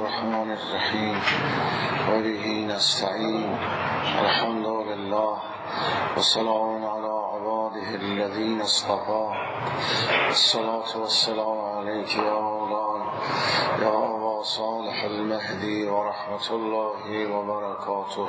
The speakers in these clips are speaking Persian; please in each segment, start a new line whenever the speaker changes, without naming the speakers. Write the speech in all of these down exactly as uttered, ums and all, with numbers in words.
الرحمن الرحیم و به نستعین الحمد لله و سلام علی عباده الذین اصطفی الصلاة والسلام علیک یا مولاي یا ابا صالح المهدی و رحمت الله و برکاته.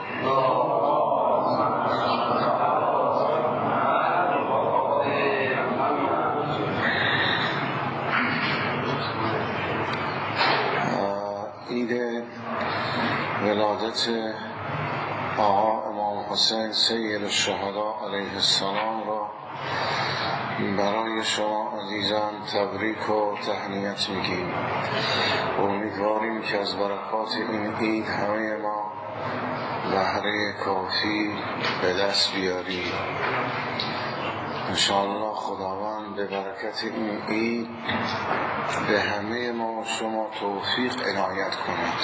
عید ولادت آقا امام حسین سید الشهدا علیه السلام را برای شما عزیزان تبریک و تهنیت میگیم. امیدواریم که از برکات این عید همه ما بهره کافی به دست بیاریم. انشاءالله خداوند به برکت این عید به همه ما و شما توفیق عنایت کند.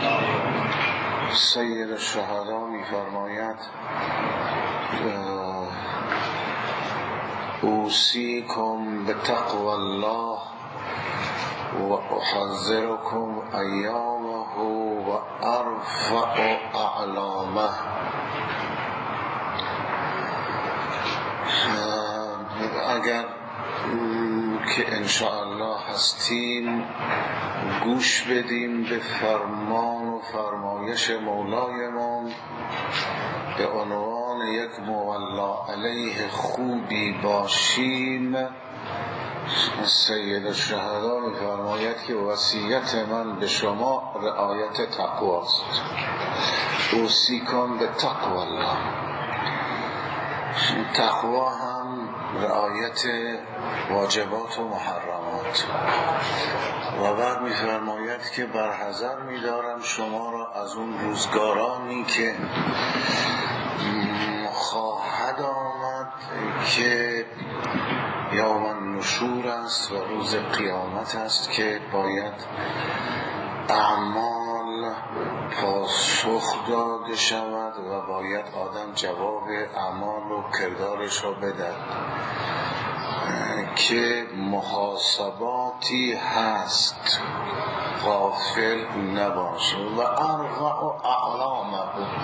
سید الشهدا می‌فرماید اوصیکم بتقوی الله و احذرکم ایامه و ارفع اعلامه. اگر که انشاءالله هستیم گوش بدیم به فرمان و فرمایش مولایمان به عنوان یک مولا علیه خوبی باشیم. سید الشهدا می فرماید که وصیت من به شما رعایت تقوی است. اوصیکم به تقوی الله. تقوی هم رعایت واجبات و محرمات. و بعد می فرماید که برحذر می دارم شما را از اون روزگارانی که خواهد آمد که یوم النشور است و روز قیامت است که باید اعمال پاسخ داده شود و باید آدم جواب اعمال و کردارش را بدهد که محاسباتی هست، غافل نباش. و ارفع و اعلامه.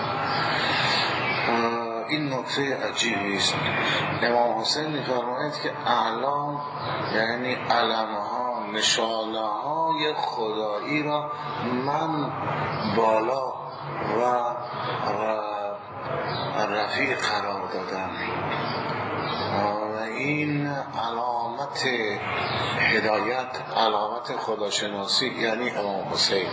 این نکته عجیبی است. امام حسین می‌فرماید که اعلام یعنی علمها، نشانه های خدایی را من بالا و رفیع قرار دادم و این علامت هدایت، علامت خداشناسی یعنی امام حسین.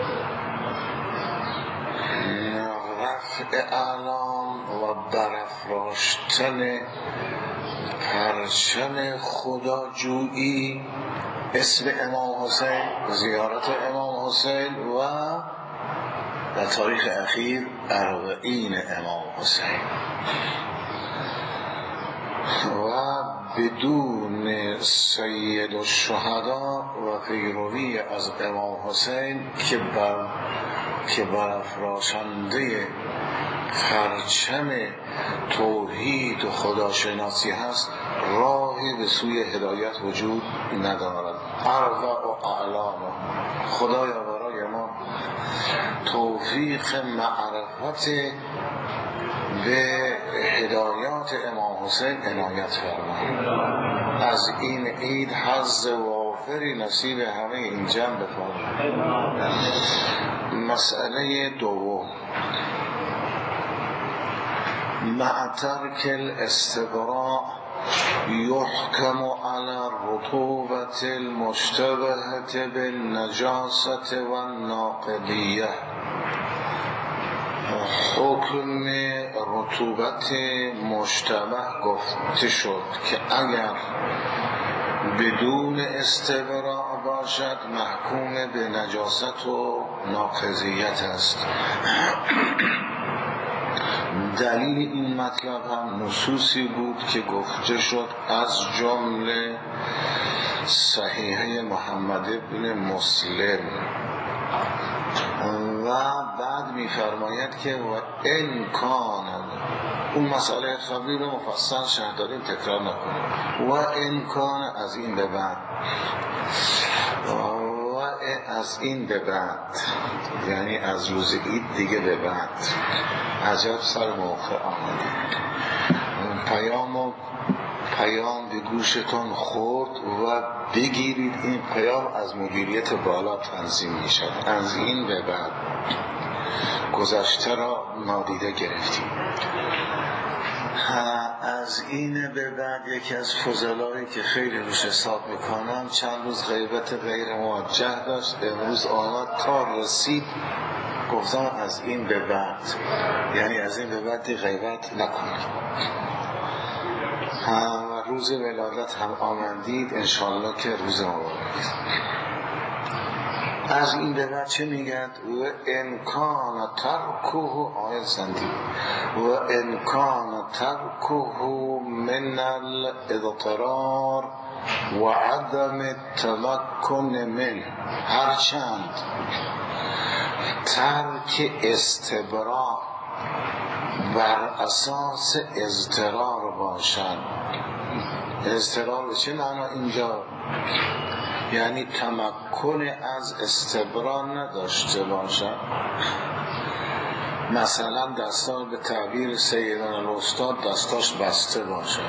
رفع اعلام و برافراشتن پرچم خداجویی، اسم امام حسین، زیارت امام حسین و در تاریخ اخیر اربعین امام حسین. و بدون سید الشهدا و پیروی از امام حسین که بر که برافراشنده پرچم توحید و خداشناسی هست، راهی به سوی هدایت وجود ندارد. ارفع و اعلامه. خدایا برای ما توفیق معرفت به هدایات امام حسین عنایت فرما. از این عید حظ وافری نصیب همه این جمع بفرما. مسئله دوم، مع ترک الاستبراء يحكم على الرطوبة المشتبهة بالنجاسة والناقضية. حکم رطوبت مشتبه گفته شد که اگر بدون استبراء باشد محکوم به نجاست و ناقضیت است. دلیل این مطلب هم نصوصی بود که گفته شد، از جمله صحیحه محمد بن مسلم. و بعد می‌فرماید که و ان کان، اون مسئله خبری رو مفصل شرح داریم، تکرار نکنیم. و ان کان از این به بعد و از این به بعد، یعنی از روز عید دیگه به بعد، عجب سر موقع آمده. پیام و پیام به گوشتون خورد و بگیرید، این پیام از مدیریت بالا تنظیم می شود. از این به بعد گذشته را نادیده گرفتیم. از این به بعد یکی از فضلایی که خیلی روش حساب میکنم، چند روز غیبت غیر موجه داشت، امروز آمد تا رسید گفتم از این به بعد، یعنی از این به بعد غیبت نکنید. و روز ولادت هم آمدید، انشالله که روز مبارک. از این به بعد چه میگند؟ و انکان ترکه آیت زندی و انکان ترکه من الاضطرار و عدم تمکن من، هرچند ترک استبراء بر اساس اضطرار باشد. اضطرار چه معنا اینجا؟ یعنی تمکن از استبراء نداشته باشد. مثلا دستان به تعبیر سیدنا الاستاد دستاش بسته باشد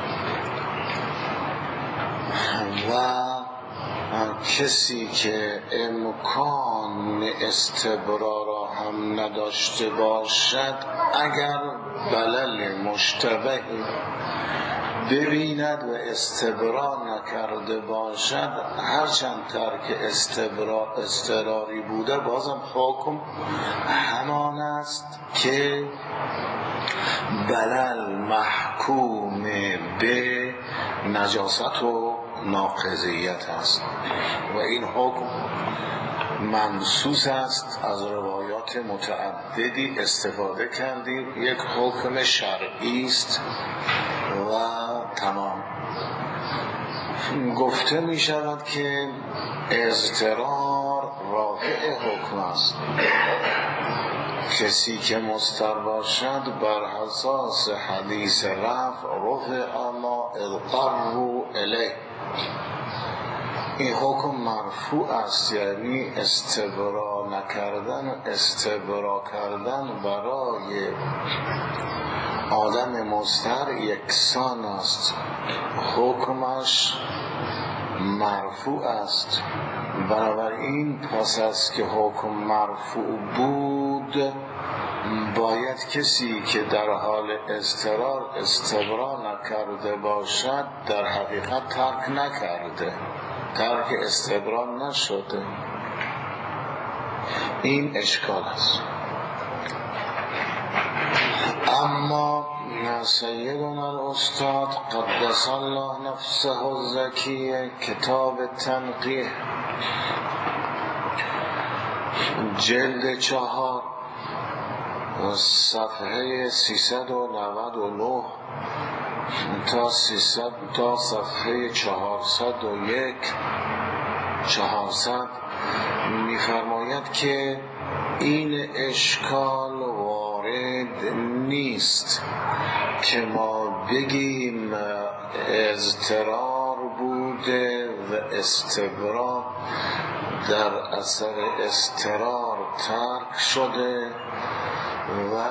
و کسی که امکان استبراء را هم نداشته باشد، اگر بلل مشتبه ببیند و استبراء نکرده باشد، هرچند ترک استبراء اضطراری بوده، بازم حکم همان است که بلل محکوم به نجاست و ناقضیت است و این حکم منصوص است. از روایات متعددی استفاده کردیم، یک حکم شرعی است و تمام. گفته می شود که اضطرار رافع حکم است. کسی که مضطر باشد بر اساس حدیث رفع رفع ما اضطروا الیه، این حکم مرفوع است، یعنی استبراء نکردن و استبراء کردن برای آدم مضطر یکسان است، حکمش مرفوع است. بنابراین پس از که حکم مرفوع بود، باید کسی که در حال اضطرار استبراء نکرده باشد در حقیقت ترک نکرده، ترک استبراء نشده. این اشکال است. اما سیدنا الاستاد قدس الله نفسه الزکیه، کتاب تنقیح جلد چهار صفحه سیصد و نود و نه تا سیصد تا صفحه چهارصد و یک چهارصد می‌فرماید که این اشکال وارد نیست که ما بگیم اضطرار بوده و استبراء در اثر اضطرار ترک شده و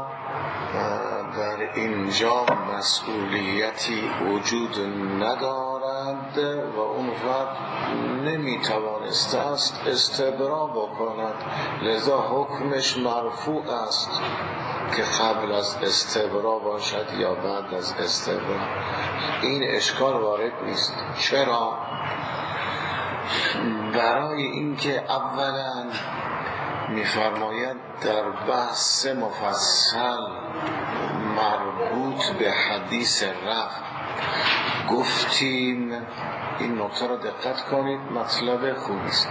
در اینجا مسئولیتی وجود ندارد و اون فرد نمیتوانسته است استبراء بکند، لذا حکمش مرفوع است که قبل از استبراء باشد یا بعد از استبراء. این اشکال وارد نیست. چرا؟ برای اینکه اولا می‌فرماید در بحث مفصل مربوط به حدیث رفع گفتیم، این نکته را دقت کنید، مطلب خوبی است.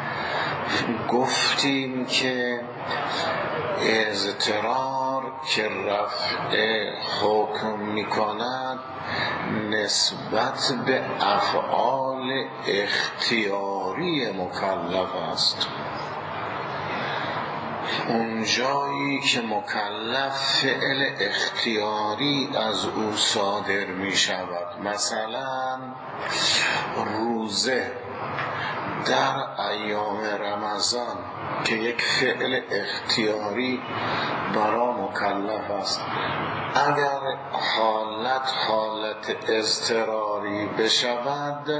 گفتیم که اضطرار که رفع حکم می‌کند نسبت به افعال اختیاری مکلف است. اون جایی که مکلف فعل اختیاری از او صادر می شود، مثلا روزه در ایام رمضان که یک فعل اختیاری برای مکلف است، اگر حالت حالت اضطراری بشود،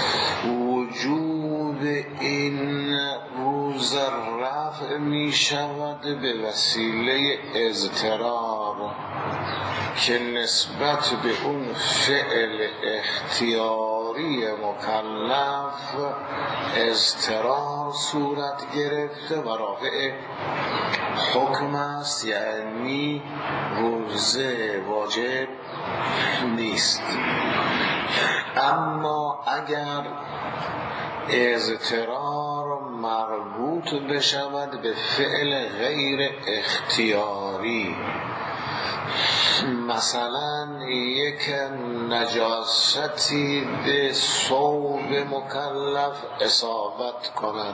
وجوب این روز رفع می شود به وسیله اضطرار که نسبت به اون فعل اختیاری مکلف اضطرار صورت گرفته و رافع حکم است، یعنی روزه واجب نیست. اما اگر اضطرار مربوط بشود به فعل غیر اختیاری، مثلا یک نجاستی به ثوب مکلف اصابت کند،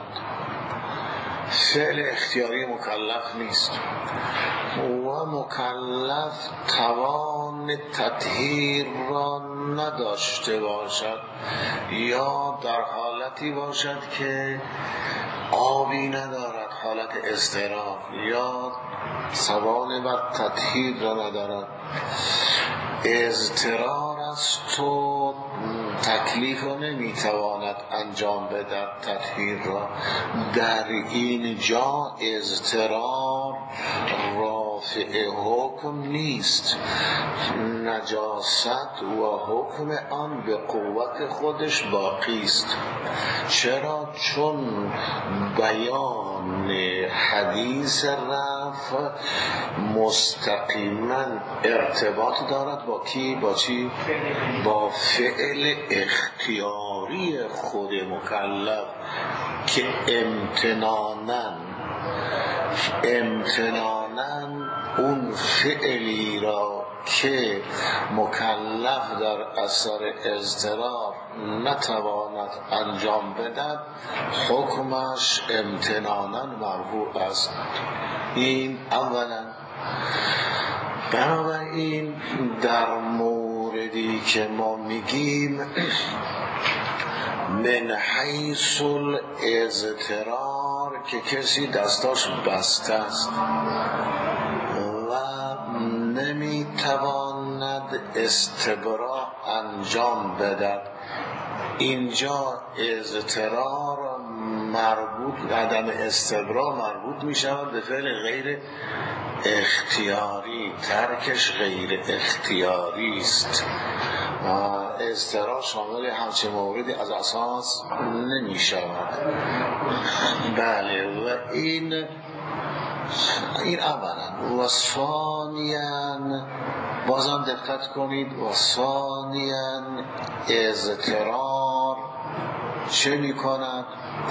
فعل اختیاری مکلف نیست و مکلف توان تطهیر را نداشته باشد، یا در حالتی باشد که آبی ندارد، حالت اضطرار، یا توان بر تطهیر را ندارد، اضطرار است و تکلیف را نمیتواند انجام بدهد تطهیر را. در این جا اضطرار رافع حکم نیست، نجاست و حکم آن به قوت خودش باقی است. چرا؟ چون بیان حدیث رفع مستقیما ارتباط دارد با کی؟ با چی؟ با فعل اختیاری خود مکلف که امتناناً امتناناً اون فعلی را که مکلف در اثر اضطرار نتواند انجام بدهد، حکمش امتناناً مرفوع است. این اولا. بنابراین در موردی که ما میگیم من حیث الاضطرار که کسی دستاش بسته است و نمیتواند استبراء انجام بدهد، اینجا اضطرار مربوط عدم استبراء مربوط می شود به فعل غیر اختیاری، ترکش غیر اختیاری است. اضطرار شامل همچه موردی از اساس نمی شود. بله، و این این اولا. و ثانیاً بازم دقت کنید، و ثانیاً اضطرار چه می کند؟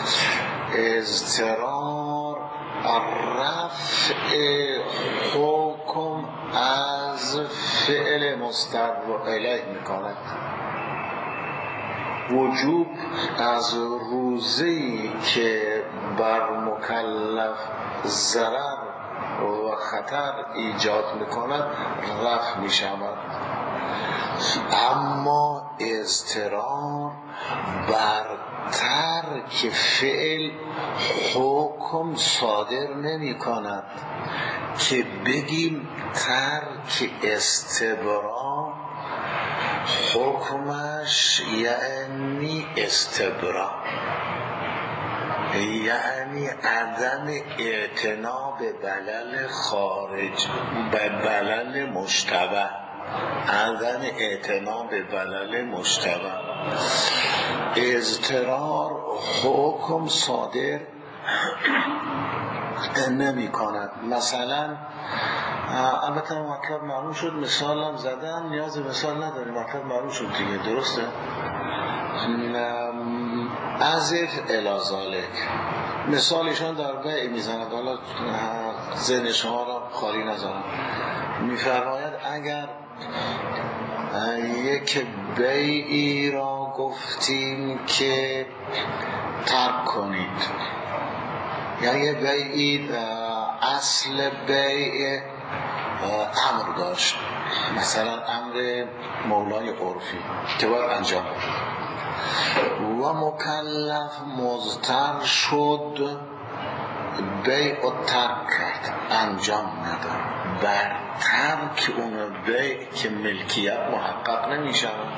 اضطرار رفع حکم از فعل مستبر الیه می کند. وجوب از روزه‌ای که بر مکلف ضرر و خطر ایجاد می کند رفع می شود. اما اضطرار بر ترک فعل حکم صادر نمی کند که بگیم ترک استبراء حکمش یعنی استبراء، یعنی عدم اعتنا به بلل خارج، به بلل مشتبه، عدم اعتنا به بلل مشتبه. اضطرار حکم صادر نمی کند. مثلا البته مطلب معلوم شد، مثال هم زدن، نیاز مثال نداری، مطلب معلوم شد دیگه، درسته؟ ازف الازالک مثالشان در بیع میزند، حالا ذهن شما را خالی نذارم. میفرماید اگر یک بیعی را گفتیم که ترک کنید، یعنی بیعی اصل بیع امر داشت، مثلا امر مولای عرفی که باید انجام و مکلف مضطر شد بیع و ترک کرد، انجام نداد، بر ترک اون بیع که ملکیت محقق نمی شود.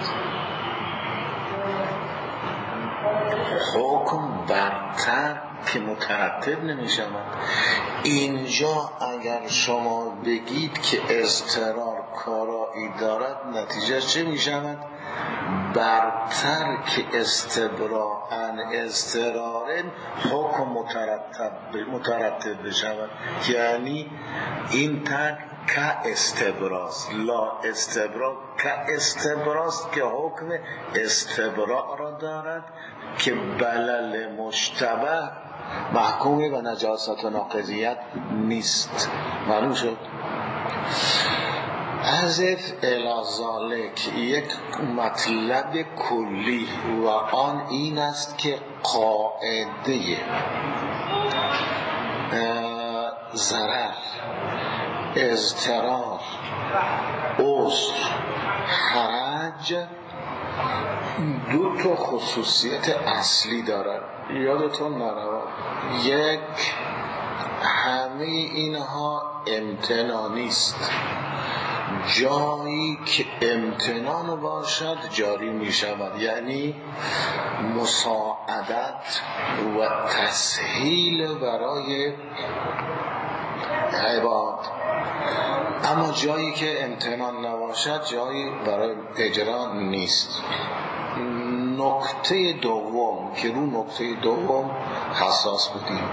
حکم بر ترک که مترتب نمی شود. اینجا اگر شما بگید که اضطرار کارایی دارد، نتیجه چه می شود؟ بر ترک استبراءن اضطرار حکم مترتب مترتب بشود، یعنی این ترک که استبراست، لا استبرا که استبراست که حکم استبراء را دارد که بلل مشتبه محکوم به نجاست و ناقضیت نیست. معلوم شد؟ حذف الازالک یک مطلب کلی و آن این است که قاعده ضرر، اضطرار، عسر، حرج دو تا خصوصیت اصلی دارد. یادتون نرود یک، همه اینها امتنانی است. جایی که امتنان باشد جاری می شود، یعنی مساعدت و تسهیل برای عباد. اما جایی که امتنان نباشد جایی برای اجرا نیست. نکته دوم که رو نکته دوم حساس بودیم،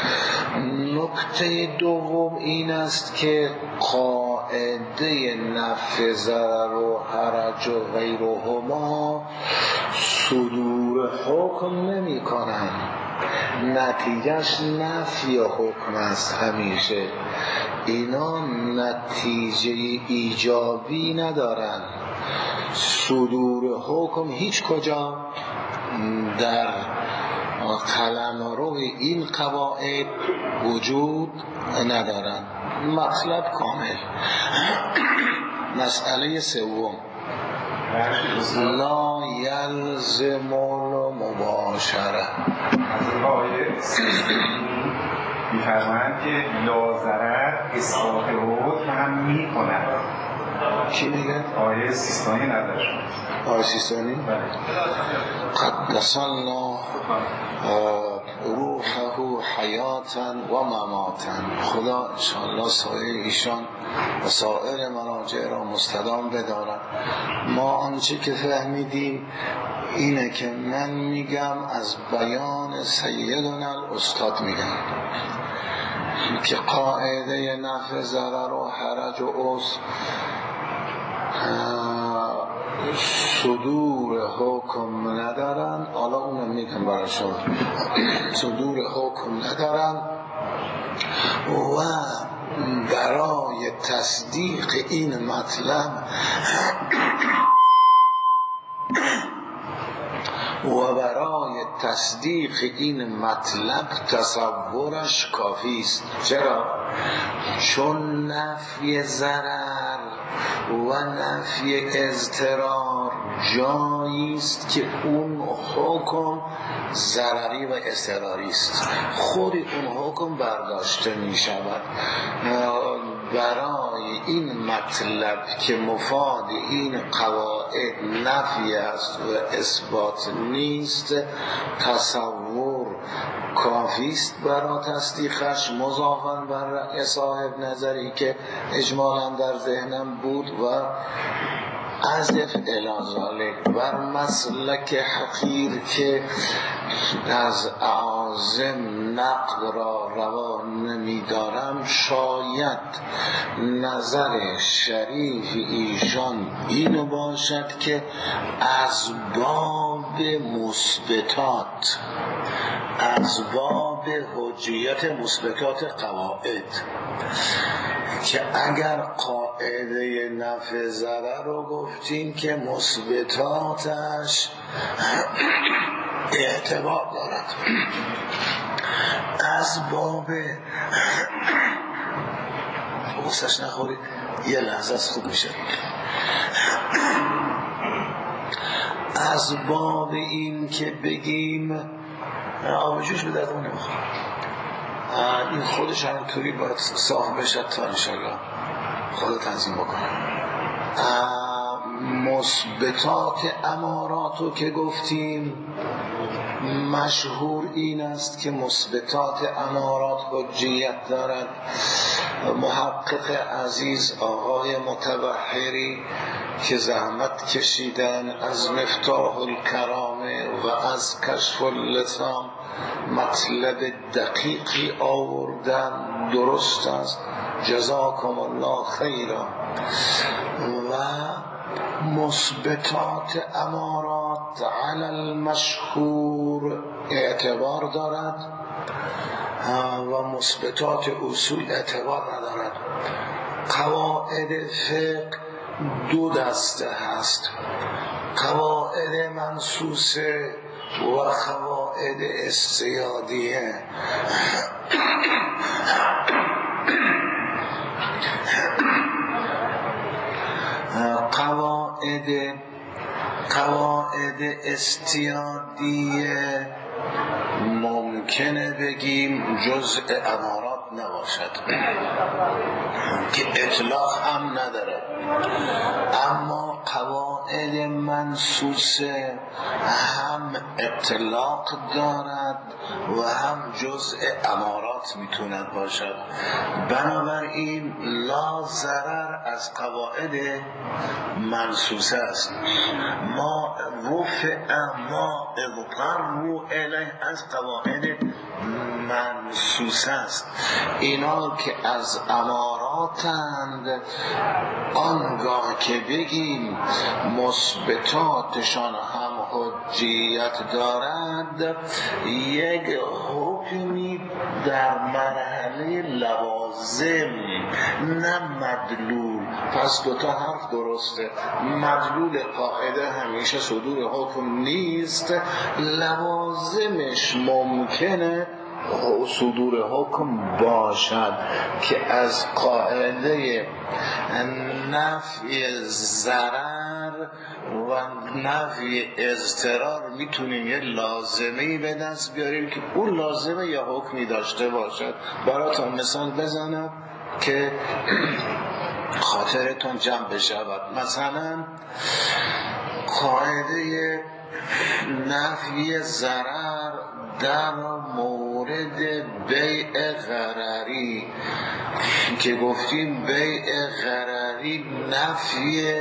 نکته دوم این است که قاعده نفع ضرر و حرج و غیرهما صدور حکم نمی کنند، نتیجهش نفی حکم است. همیشه اینا نتیجه ایجابی ندارند. صدور حکم هیچ کجا در قلمرو این قواعد وجود ندارند. مطلب کامل. مسئله سوم، لا یلزم المباشره.
از آیه می‌فرمایند که لا ضرر اثبات حکم هم می‌کند.
کی میگه؟
آیه سیستانی نداشت.
آیه سیستانی؟
بله.
قدس الله روحه حیاتا و مماتا. خدا انشاءالله سایه ایشان و سایر مراجع را مستدام بدارد. ما آنچه که فهمیدیم اینه که من میگم از بیان سیدنا الاستاد میگم که قاعده نفع ضرر و حرج و عسر صدور حکم ندارن. حالا اونم میگم برای شما صدور حکم ندارن و برای تصدیق این مطلب و برای تصدیق این مطلب تصورش کافی است. چرا؟ چون نفی ضرر و نفی اضطرار جایی است که اون حکم ضرری و اضطراری است، خود اون حکم برداشته می شود. برای این مطلب که مفاد این قواعد نفی است و اثبات نیست، تصور کافی است برای تصدیقش، مضافاً بر رأی صاحب نظری که اجمالاً در ذهنم بود و عزف الازالک بر مسلک حقیر که از اعاظم نقل را روا نمی دارم. شاید نظر شریف ایشان این باشد که از باب مثبتات، از باب حجیت مثبتات قواعد، که اگر قاعده نفع ضرر رو گفتیم که مثبتاتش اعتبار دارد، از باب بوسش نخورید یه لحظه از خوب میشه، از باب این که بگیم آب جوش به دردمون نمیخوره، این خودش همینطوری باید صاحب بشد تا انشالله خدا تنظیم بکنه. مثبتات اماراتو که گفتیم، مشهور این است که مثبتات امارات حجیت دارد. محقق عزیز آقای متبحری که زحمت کشیدن از مفتاح الکرامه و از کشف اللسان مطلب دقیقی آوردن، درست است، جزاکم الله خیرا. و مثبتات امارات علی المشهور اعتبار دارد و مثبتات اصول اعتبار ندارد. قواعد فقه دو دسته هست، قواعد منصوصه و قواعد استیادیه. قواعد قواعد استیادیه ممکنه بگیم جزء امارات نباشد که اطلاق هم نداره، اما قواعد منصوصه هم اطلاق دارد و هم جزء امارات میتوند باشد. بنابراین لا ضرر از قواعد منصوصه است. ما رفع ما اضطروا الیه از قواعد منصوصه است. اینا که از اماراتند، آنگاه که بگیم مثبتاتشان هم حجیت دارد، یک حکمی در مرحله لوازم نه مدلول. پس دوتا حرف درسته، مدلول قاعده همیشه صدور حکم نیست، لوازمش ممکنه صدور حکم باشد که از قاعده نفی ضرر و نفی اضطرار میتونیم یه لازمه‌ای به دست بیاریم که اون لازمه یا حکمی داشته باشد. براتون مثال بزنم که خاطرتون جمع بشود. مثلا قاعده نفی ضرر در مورد بیع غرری که گفتیم بیع غرری نفی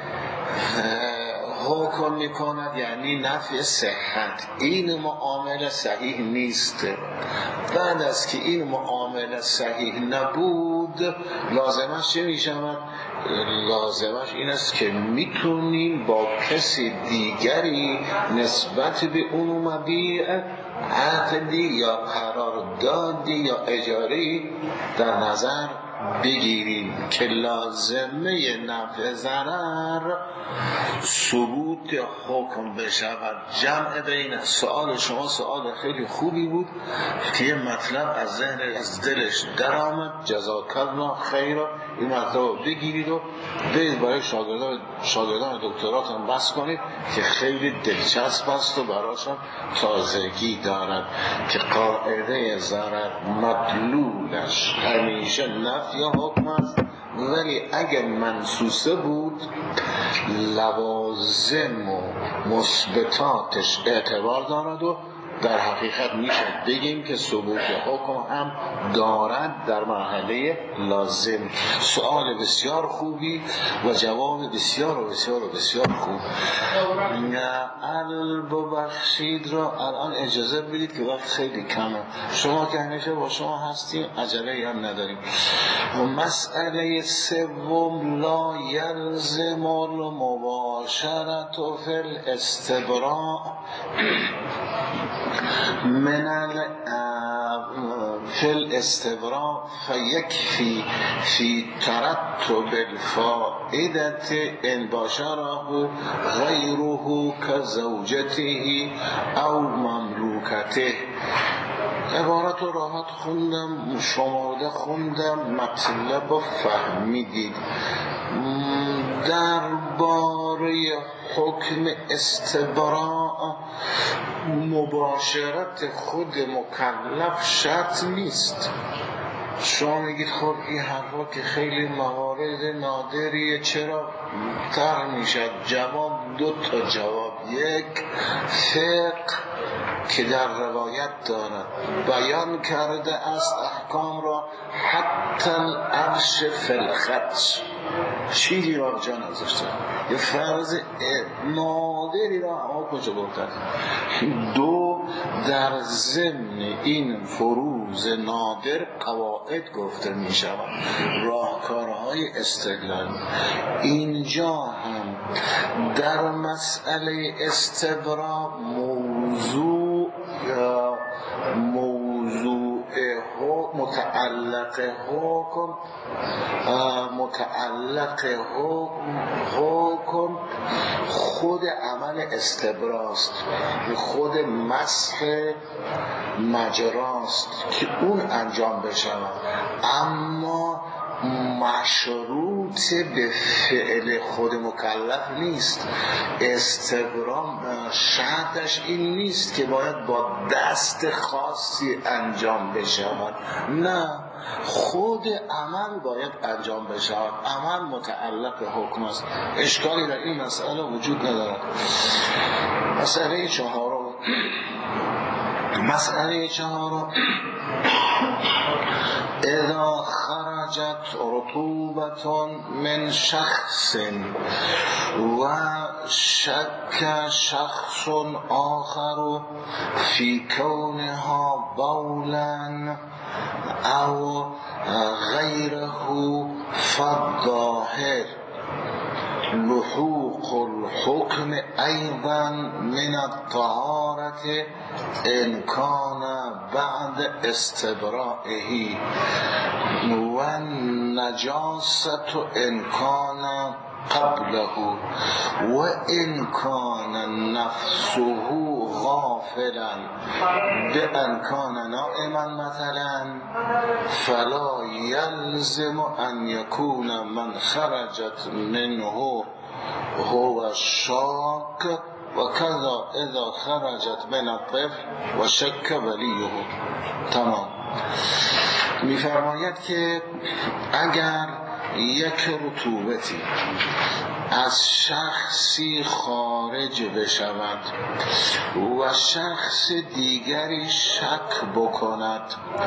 حکم میکند، یعنی نفی صحت. این معامله صحیح نیست. بعد از که این معامله صحیح نبود، لازمش چه میشود؟ لازمش این است که میتونیم با کسی دیگری نسبت به اون مبیع عقدی یا قراردادی یا اجاری در نظر بگیریم که لازمه نفع ضرر ثبوت حکم بشود. جمع بین سوال شما سوال خیلی خوبی بود که یه مطلب از ذهن از دلش در آمد. جزاک الله خیرا. این مطلب رو بگیرید و برید برای شاگردان شاگردان دکتراتون بس کنید که خیلی دلچسب است و براشون تازگی دارد که قاعده ضرر مدلولش همیشه نفی حکم است، ولی اگر منصوصه بود لوازم و مثبتاتش اعتبار دارد و در حقیقت میشه بگیم که ثبوت حکم هم دارد در مرحله لازم. سوال بسیار خوبی و جواب بسیار و بسیار و بسیار خوب. الببخشید را الان اجازه بدید که وقت خیلی کمه. شما که همیشه با شما هستیم، عجله هم نداریم. مسئله سوم، لا یلزم المباشرة فی الاستبراء من فی الاستبراء فیکفی فی ترتب الفائدة ان باشره غیره کزوجته او مملوکته. عبارت رو راحت خوندم، شمارده خوندم، مطلب رو فهمیدید. درباره حکم استبراء مباشرت خود مکلف شرط نیست. شما میگید خب این حرفا که خیلی موارد نادریه، چرا تر میشد؟ جواب دو تا جواب. یک، فقه که در روایت دارد بیان کرده است احکام را حتی العرش فی الخدش، چیزی را جا نذاشته، یه فرض نادری را اما کجا گفتن. دو، در ضمن این فروض نادر قواعد گفته می شود، راهکارهای استدلال. اینجا هم در مسئله استبراء موضوع یا موضوع متعلق حکم متعلق حکم حکم خود عمل استبراست، خود مسح مجراست که اون انجام بشود، اما مشروط به فعل خود مکلف نیست. استبرام شرطش این نیست که باید با دست خاصی انجام بشود، نه، خود عمل باید انجام بشود. عمل متعلق به حکم است. اشکالی در این مسئله وجود ندارد. مسئله چهارم مسئله چهارم اذا خرجت رطوبة من شخص و شک شخص آخر في كونها بولا او غيره فالظاهر لحوق الحكم أيضا من الطهارة إن كان بعد استبرائه والنجاسة إن كان قبله وإن كان نفسه غافلا بأن كان نائما مثلا فلا يلزم أن يكون من خرجت منه هو الشاك وكذا إذا خرجت من الطفل وشك وليه. تمام. می‌فرماید که اگر یک رطوبتی از شخصی خارج بشود و شخص دیگری شک بکند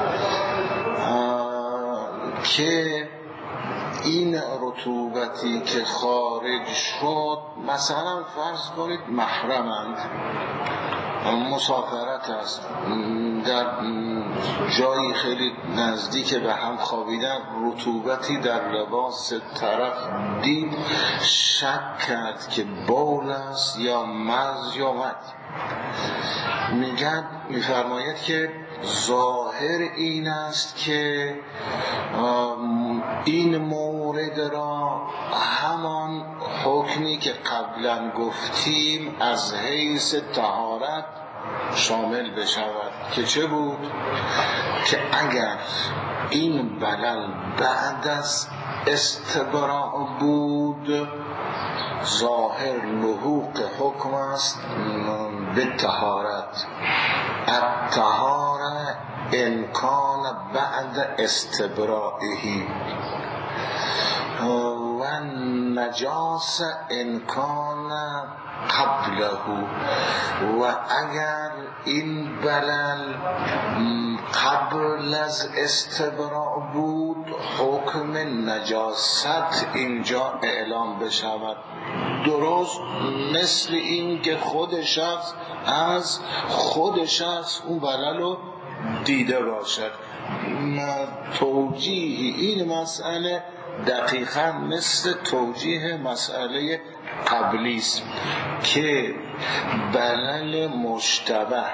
که این رطوبتی که خارج شد، مثلا فرض کنید محرمند، مسافرت است، در جایی خیلی نزدیک به هم خوابیدن، رطوبتی در لباس طرف دید، شک کرد که بول است یا مز یا مد. میگن میفرماید که ظاهر این است که این مورد را همان حکمی که قبلا گفتیم از حیث طهارت شامل بشود، که چه بود؟ که اگر این بلل بعد از استبراء بود، ظاهر لحوق حکم است به طهارت. الطهاره ان کان بعد استبرائه و النجاسه ان کان قبله، و اگر این بلل قبل از استبراء بود، حکم نجاست اینجا اعلام بشود، درست مثل این که خود شخص از خود شخص اون بلل رو دیده باشد. توجیه این مسئله دقیقاً مثل توجیه مسئله قبلی است که بلل مشتبه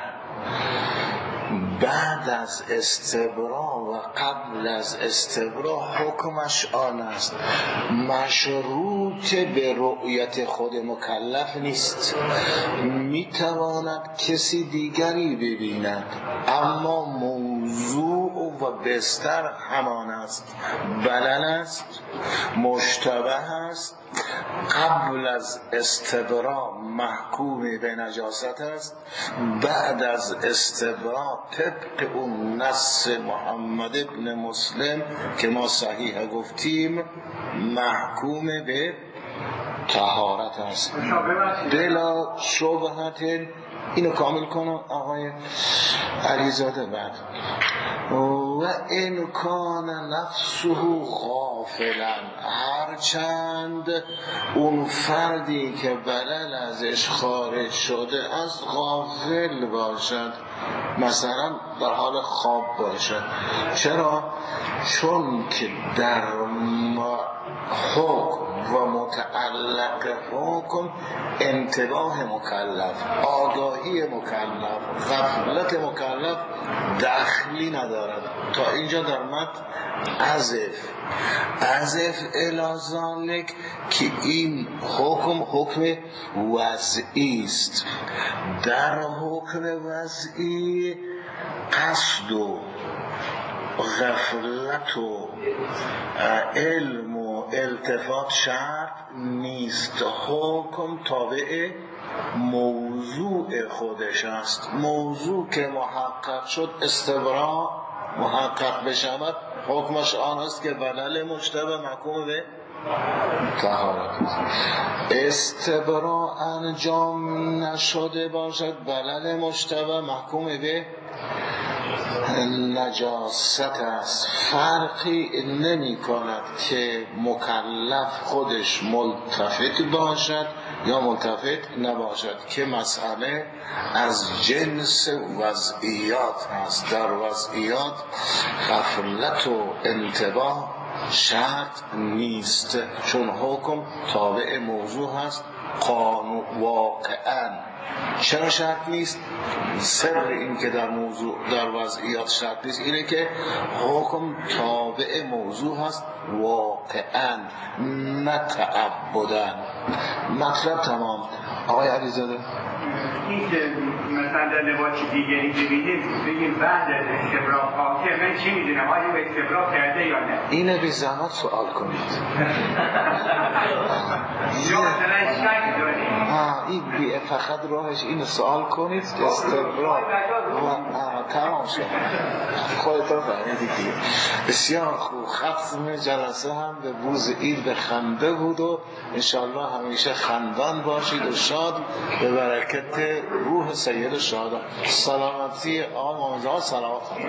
بعد از استبراء و قبل از استبراء حکمش آن است، مشروط به رؤیت خود مکلف نیست. میتواند کسی دیگری ببیند، اما موضوع و بستر همان است، بلل است، مشتبه است، قبل از استبرا محکوم به نجاست است، بعد از استبرا طبق اون نص محمد ابن مسلم که ما صحیح گفتیم محکوم به طهارت است. بلا شبهت. اینو کامل کنم آقای علیزاده. بعد و امکان نفسه غافلا، هرچند اون فردی که بلل ازش خارج شده از غافل باشد، مثلا در حال خواب باشد. چرا؟ چون که در حکم و متعلق حکم انتباه مکلف، آگاهی مکلف، غفلت مکلف دخلی ندارد. تا اینجا در متن عزف عزف الی ذالک که این حکم حکم وضعی است. در حکم وضعی قصد و غفلت و علم و التفات شرط نیست. حکم تابع موضوع خودش است. موضوع که محقق شد، استبرا محقق بشود، حکمش آن است که بلل مشتبه محکوم به طهارت است. استبرا انجام نشده باشد، بلل مشتبه محکوم به نجاست است. فرقی نمی کند که مکلف خودش ملتفت باشد یا ملتفت نباشد، که مسئله از جنس وضعیات هست. در وضعیات غفلت و انتباه شرط نیست، چون حکم تابع موضوع هست. قانون واقعا چرا شرط نیست؟ سر این که در موضوع در وضعیات شرط نیست اینه که حکم تابع موضوع هست واقعا، نه تعبداً. مطلب تمام. آقای علیزاده
این که مثلا در لباس دیگری ببینیم بگیم بعد از استبرا پاکه، من چی میدونم آیا به استبرا کرده یا نه؟
اینه بی زحمت سوال کنید.
یا مثلا شک داریم
ها این بی فقط راهش اینو سوال کنید استبرا تمام شد. خودتون فهمیدید دیگه. بسیار خوب. ختم جلسه هم به روز عید به خنده بود و انشالله همیشه خندان باشید و شاد به برکت روح سید شهدا. سلامتی آقا مامزاد سلامت.